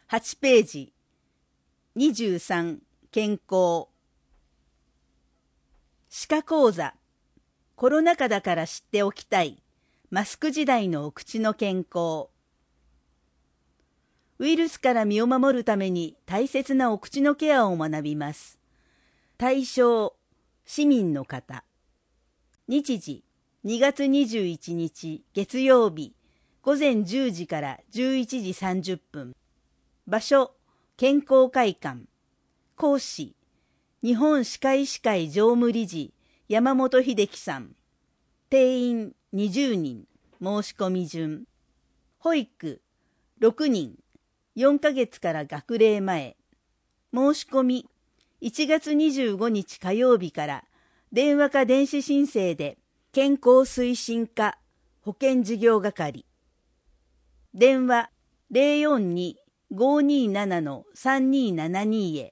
8ページ。23、健康。歯科講座。コロナ禍だから知っておきたい。マスク時代のお口の健康。ウイルスから身を守るために大切なお口のケアを学びます。対象、市民の方。日時、2月21日月曜日、午前10時から11時30分。場所、健康会館。講師、日本歯科医師会常務理事、山本秀樹さん。定員20人、申し込み順。保育、6人、4ヶ月から学齢前。申し込み、1月25日火曜日から電話か電子申請で健康推進課保健事業係。電話042-527-3272へ。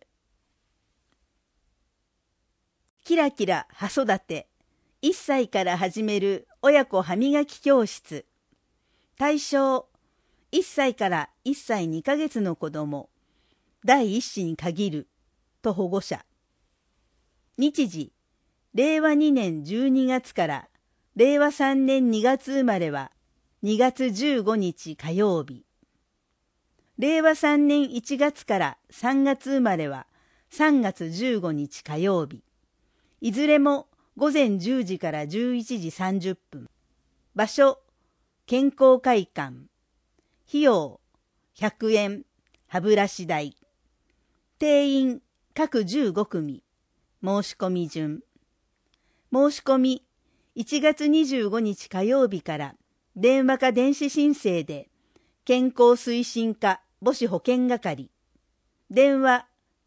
キラキラ歯育て。1歳から始める親子歯磨き教室。対象、1歳から1歳2ヶ月の子供、第一子に限る、と保護者。日時、令和2年12月から令和3年2月生まれは2月15日火曜日。令和3年1月から3月生まれは3月15日火曜日。いずれも午前10時から11時30分。場所、健康会館。費用、100円、歯ブラシ代。定員、各15組。申し込み順。申し込み、1月25日火曜日から電話か電子申請で健康推進課母子保健係。電話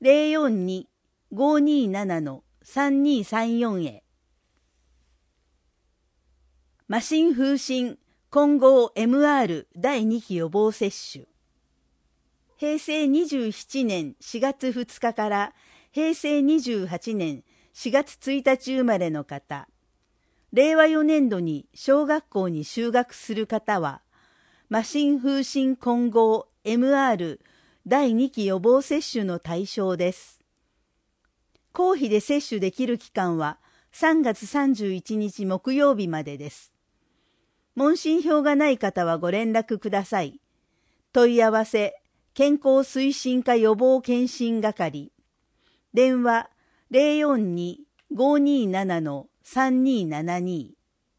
042-527-3234へ。麻疹風疹混合 MR 第2期予防接種。平成27年4月2日から平成28年4月1日生まれの方、令和4年度に小学校に就学する方は、麻疹風疹混合 MR 第2期予防接種の対象です。公費で接種できる期間は3月31日木曜日までです。問診票がない方はご連絡ください。問い合わせ、健康推進課予防検診係。電話042-527-3272。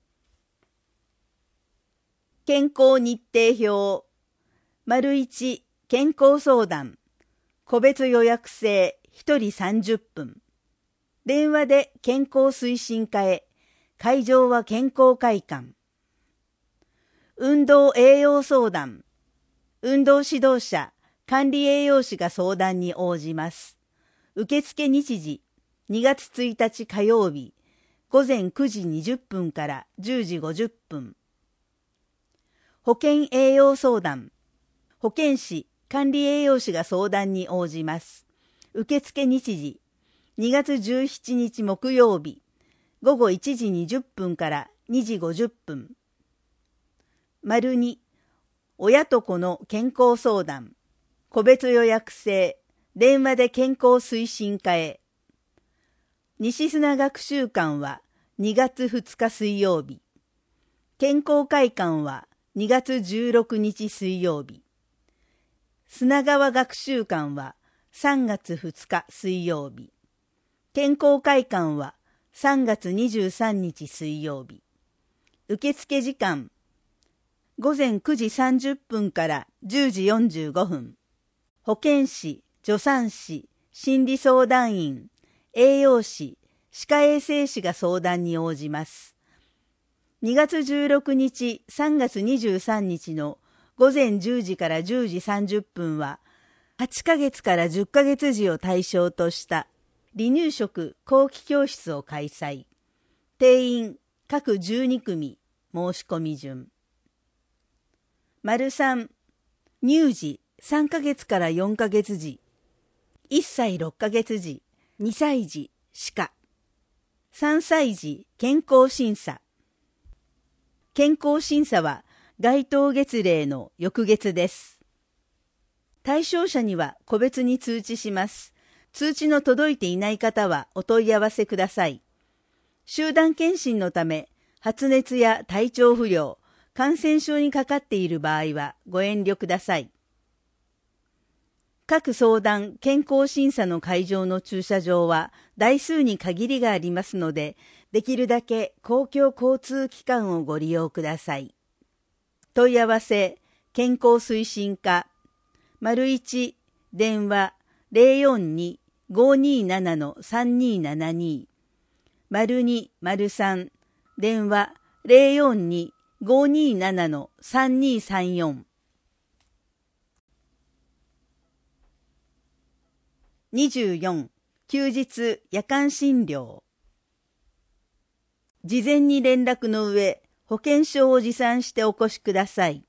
健康日程表。1、健康相談。個別予約制、1人30分。電話で健康推進課へ。会場は健康会館。運動栄養相談。運動指導者、管理栄養士が相談に応じます。受付日時、2月1日火曜日、午前9時20分から10時50分。保健栄養相談。保健師、管理栄養士が相談に応じます。受付日時、2月17日木曜日、午後1時20分から2時50分。2、親と子の健康相談。個別予約制、電話で健康推進課へ。西砂学習館は2月2日水曜日。健康会館は2月16日水曜日。砂川学習館は3月2日水曜日。健康会館は3月23日水曜日。受付時間、午前9時30分から10時45分。保健師、助産師、心理相談員、栄養士、歯科衛生士が相談に応じます。2月16日、3月23日の午前10時から10時30分は、8ヶ月から10ヶ月児を対象とした離乳食後期教室を開催。定員、各12組、申し込み順。3、乳児3ヶ月から4ヶ月児、1歳6ヶ月児、2歳児、歯科。3歳児、健康審査。健康審査は該当月齢の翌月です。 対象者には個別に通知します。通知の届いていない方はお問い合わせください。集団検診のため、発熱や体調不良、感染症にかかっている場合はご遠慮ください。各相談・健康審査の会場の駐車場は台数に限りがありますので、できるだけ公共交通機関をご利用ください。問い合わせ、健康推進課、01電話042-527-3272、02-03電話042-527-3234。24. 休日夜間診療。事前に連絡の上、保険証を持参してお越しください。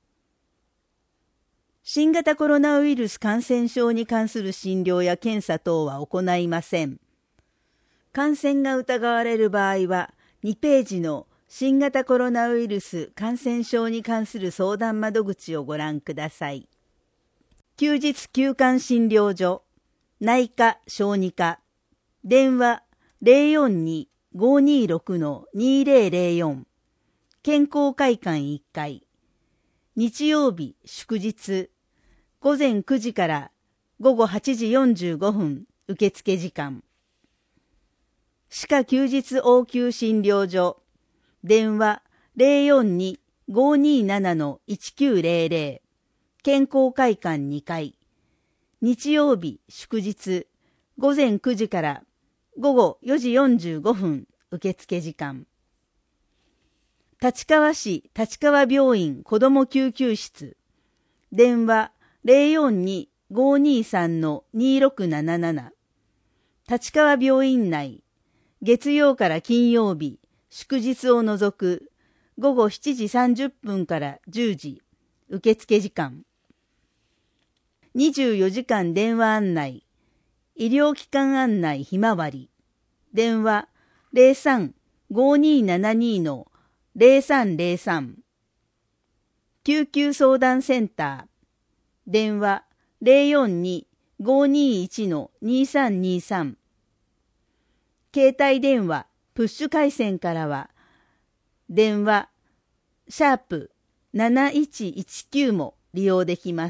新型コロナウイルス感染症に関する診療や検査等は行いません。感染が疑われる場合は、2ページの新型コロナウイルス感染症に関する相談窓口をご覧ください。休日休館診療所、内科・小児科、電話042-526-2004、健康会館1階、日曜日祝日、午前9時から午後8時45分受付時間。歯科休日応急診療所、電話042-527-1900、健康会館2階、日曜日祝日、午前9時から午後4時45分受付時間。立川市立川病院子ども救急室、電話042-523-2677、立川病院内、月曜から金曜日、祝日を除く午後7時30分から10時、受付時間。24時間電話案内、医療機関案内ひまわり、電話03-5272-0303、救急相談センター、電話042-521-2323、携帯電話プッシュ回線からは、電話#7119も利用できます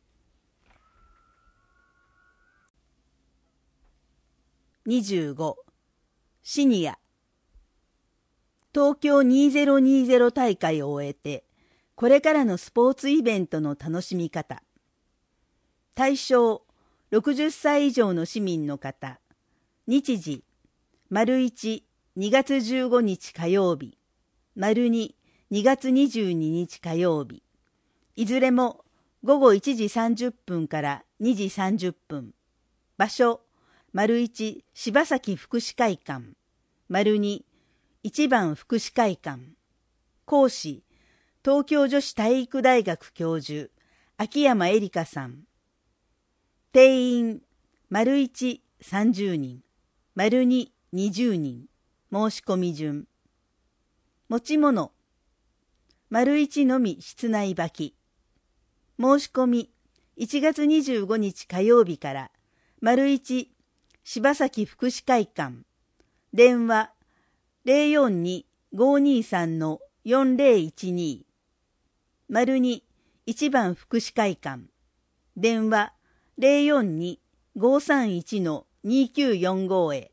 。25. シニア。東京2020大会を終えて、これからのスポーツイベントの楽しみ方。対象、60歳以上の市民の方。日時、1、2月15日火曜日。2、2月22日火曜日。いずれも午後1時30分から2時30分。場所、1、柴崎福祉会館。2、1番福祉会館。講師、東京女子体育大学教授、秋山恵里香さん。定員、1、30人。2、20人。申し込み順。持ち物、1のみ室内履き。申し込み、1月25日火曜日から、1、柴崎福祉会館。電話、042-523-4012。2、1番福祉会館。電話、042-531-2945へ。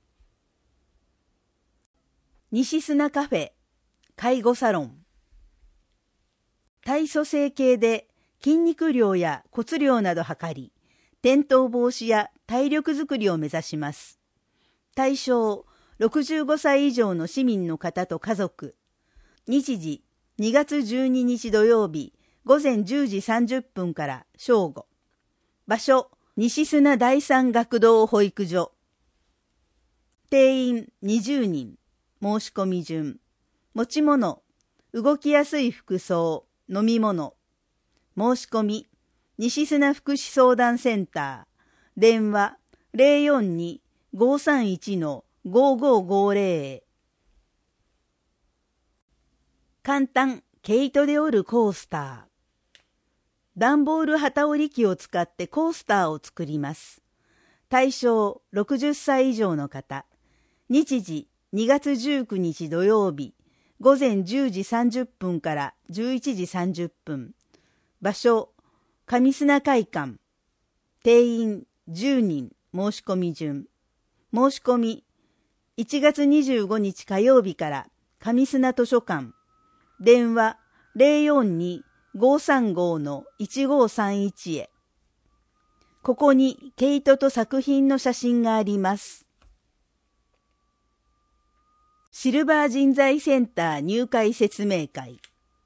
西砂カフェ、介護サロン。体組成計で筋肉量や骨量など測り、転倒防止や体力づくりを目指します。対象、65歳以上の市民の方と家族。日時、2月12日土曜日、午前10時30分から正午。場所、西砂第三学童保育所。定員20人。申し込み順。持ち物、動きやすい服装、飲み物。申し込み、西砂福祉相談センター。電話、042-531-5550へ。簡単、毛糸で織るコースター。 段ボール旗織り機を使ってコースターを作ります。対象60歳以上の方。日時2月19日土曜日、午前10時30分から11時30分。場所、上砂会館。定員10人、申し込み順。申し込み、1月25日火曜日から上砂図書館。電話042-535-1531へ。ここに毛糸と作品の写真があります。シルバー人材センター入会説明会。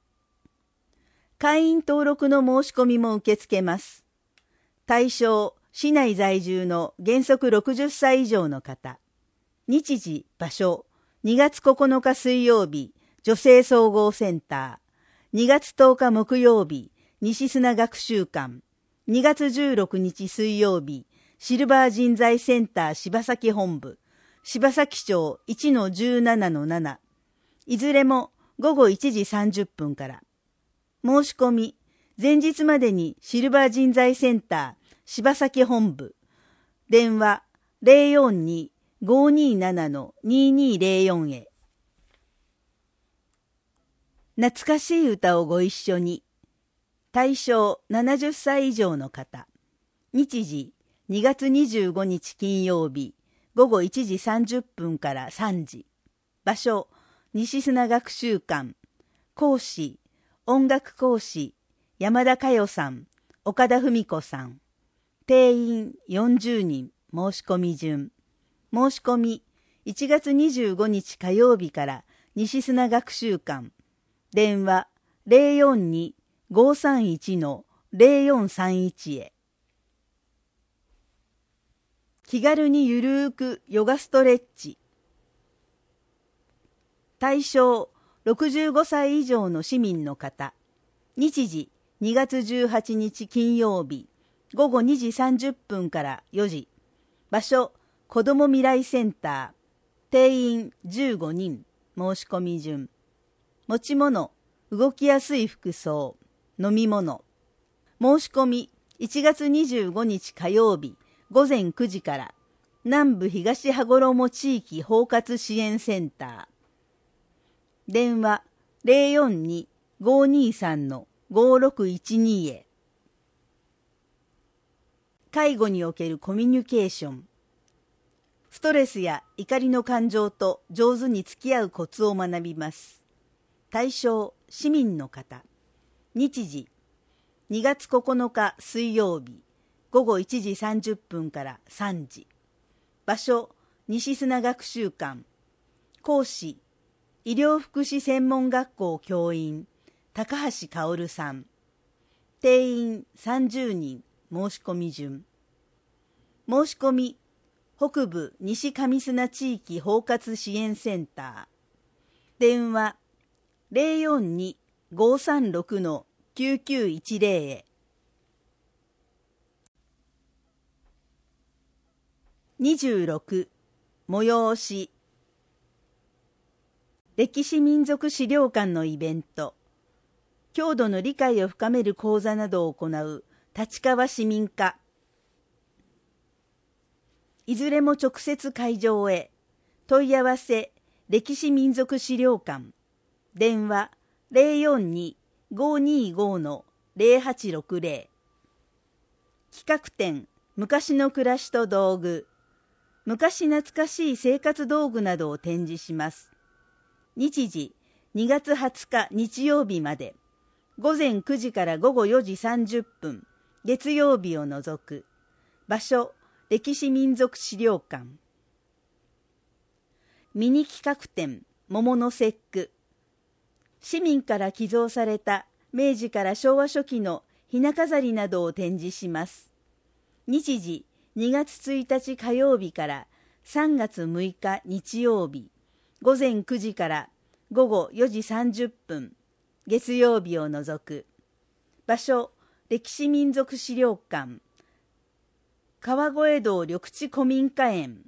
会員登録の申し込みも受け付けます。対象、市内在住の原則60歳以上の方。日時、場所、2月9日水曜日、女性総合センター。2月10日木曜日、西砂学習館。2月16日水曜日、シルバー人材センター柴崎本部。柴崎町 1-17-7。いずれも午後1時30分から。申し込み、前日までにシルバー人材センター柴崎本部。電話042-527-2204へ。懐かしい歌をご一緒に。対象70歳以上の方。日時2月25日金曜日、午後1時30分から3時。場所、西砂学習館。講師、音楽講師、山田佳代さん、岡田文子さん。定員40人、申し込み順。申し込み、1月25日火曜日から西砂学習館。電話042-531-0431へ。気軽にゆるーくヨガストレッチ。対象65歳以上の市民の方。日時2月18日金曜日、午後2時30分から4時。場所、子ども未来センター。定員15人、申し込み順。持ち物、動きやすい服装、飲み物。申し込み、1月25日火曜日、午前9時から、南部東羽衣地域包括支援センター。電話042-523-5612へ。介護におけるコミュニケーション。ストレスや怒りの感情と上手に付き合うコツを学びます。対象、市民の方。日時、2月9日水曜日、午後1時30分から3時。場所、西砂学習館。講師、医療福祉専門学校教員、高橋薫さん。定員30人、申し込み順。申し込み、北部西上砂地域包括支援センター。電話042-536-9910へ。26、催し。歴史民族資料館のイベント。郷土の理解を深める講座などを行う立川市民課。いずれも直接会場へ。問い合わせ、歴史民族資料館。電話042-525-0860。企画展、昔の暮らしと道具。昔懐かしい生活道具などを展示します。日時、2月20日日曜日まで。午前9時から午後4時30分。月曜日を除く。場所、歴史民族資料館。ミニ企画展、桃の節句。市民から寄贈された明治から昭和初期のひな飾りなどを展示します。日時、2月1日火曜日から3月6日日曜日。午前9時から午後4時30分。月曜日を除く。場所、歴史民族資料館。川越道緑地古民家園。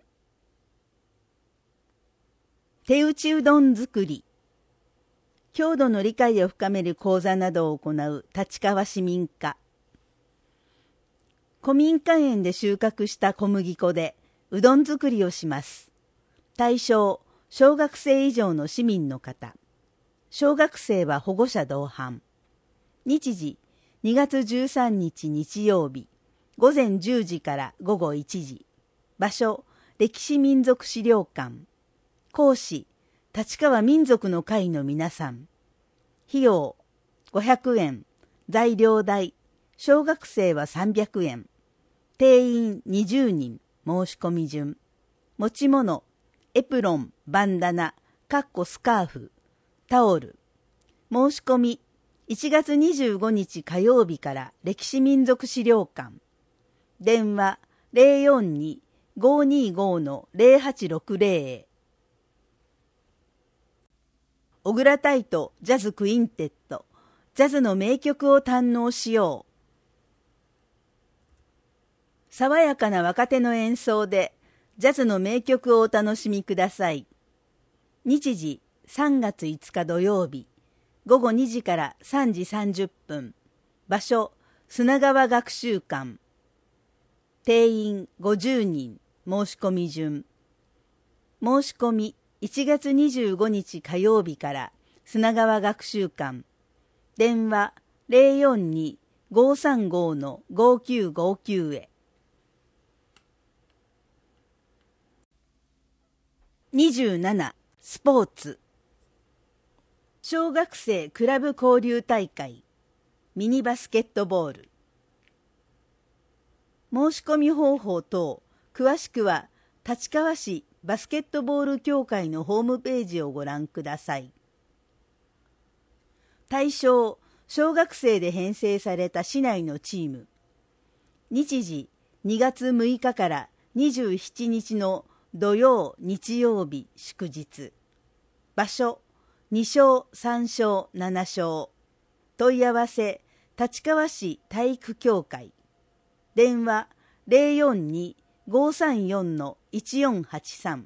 手打ちうどん作り。郷土の理解を深める講座などを行う立川市民課。 古民家園で収穫した小麦粉でうどん作りをします。対象、小学生以上の市民の方。小学生は保護者同伴。日時、2月13日日曜日、午前10時から午後1時。場所、歴史民族資料館。講師、立川民族の会の皆さん。費用、500円。材料代、小学生は300円。定員20人、申し込み順。持ち物、エプロン、バンダナ、スカーフ、タオル。申し込み、1月25日火曜日から歴史民族資料館。電話042-525-0860へ。小倉泰斗ジャズクインテット、ジャズの名曲を堪能しよう。爽やかな若手の演奏で、ジャズの名曲をお楽しみください。日時、3月5日土曜日、午後2時から3時30分。場所、砂川学習館。定員50人、申し込み順。申し込み、1月25日火曜日から砂川学習館。電話042-535-5959へ。27. スポーツ。小学生クラブ交流大会、ミニバスケットボール。申し込み方法等、詳しくは立川市バスケットボール協会のホームページをご覧ください。対象、小学生で編成された市内のチーム。日時、2月6日から27日の土曜、日曜日、祝日。場所、2勝、3勝、7勝。問い合わせ、立川市体育協会。電話、042-534-1483。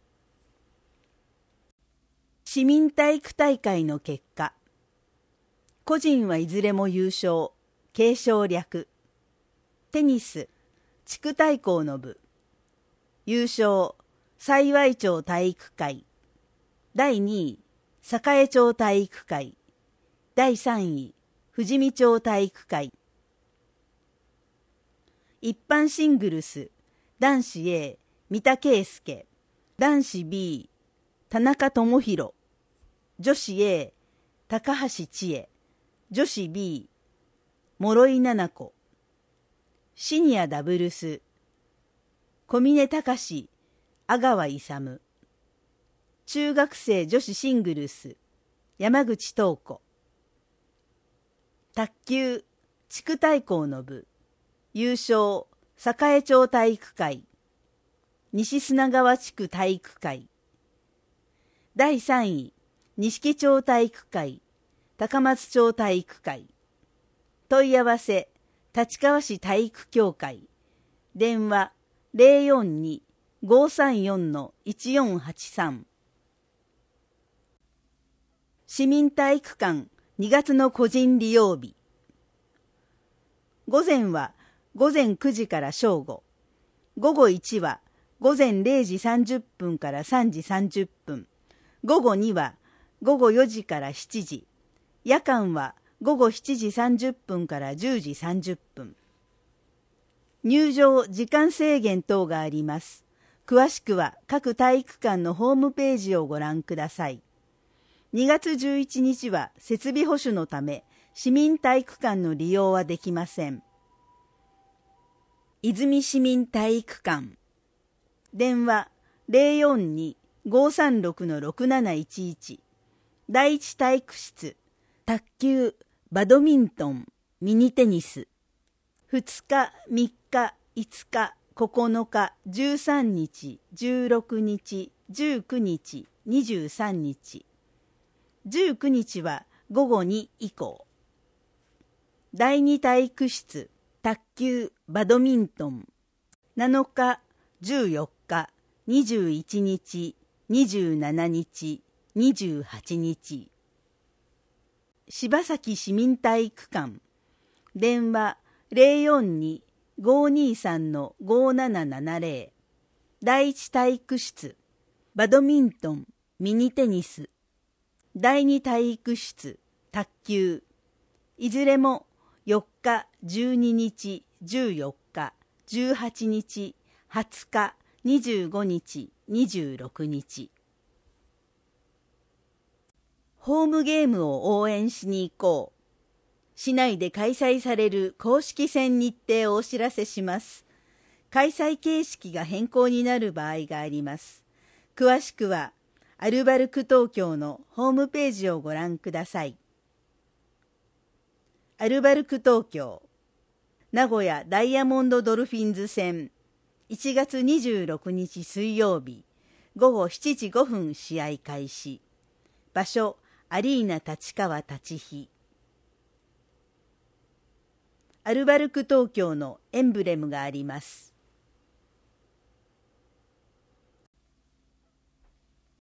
市民体育大会の結果。個人はいずれも優勝、継承略。テニス、地区対抗の部。優勝、幸町体育会。第2位、栄町体育会。第3位、富士見町体育会。一般シングルス、男子 A、三田圭介。男子 B、田中智弘。女子 A、高橋千恵。女子 B、諸井奈々子。シニアダブルス、小峰隆、阿川勇。中学生女子シングルス、山口東子。卓球、地区対抗の部。優勝、栄町体育会。西砂川地区体育会。第3位、錦町体育会、高松町体育会。問い合わせ、立川市体育協会。電話、042-534-1483。市民体育館2月の個人利用日。午前は午前9時から正午。午後1は午前0時30分から3時30分。午後2は午後4時から7時。夜間は午後7時30分から10時30分。入場時間制限等があります。詳しくは各体育館のホームページをご覧ください。2月11日は設備保守のため、市民体育館の利用はできません。泉市民体育館。電話042-536-6711。第一体育室。卓球、バドミントン、ミニテニス。2日、3日、5日、9日、13日、16日、19日、23日。19日は午後2以降。第二体育室、卓球、バドミントン。7日、14日、21日、27日、28日。柴崎市民体育館。電話 523-5770。第一体育室、バドミントン、ミニテニス。第二体育室、卓球。いずれも4日、12日、14日、18日、20日、25日、26日。ホームゲームを応援しに行こう。市内で開催される公式戦日程をお知らせします。開催形式が変更になる場合があります。詳しくは、アルバルク東京のホームページをご覧ください。アルバルク東京、名古屋ダイヤモンドドルフィンズ戦、1月26日水曜日、午後7時5分試合開始。場所、アリーナ立川立飛。アルバルク東京のエンブレムがあります。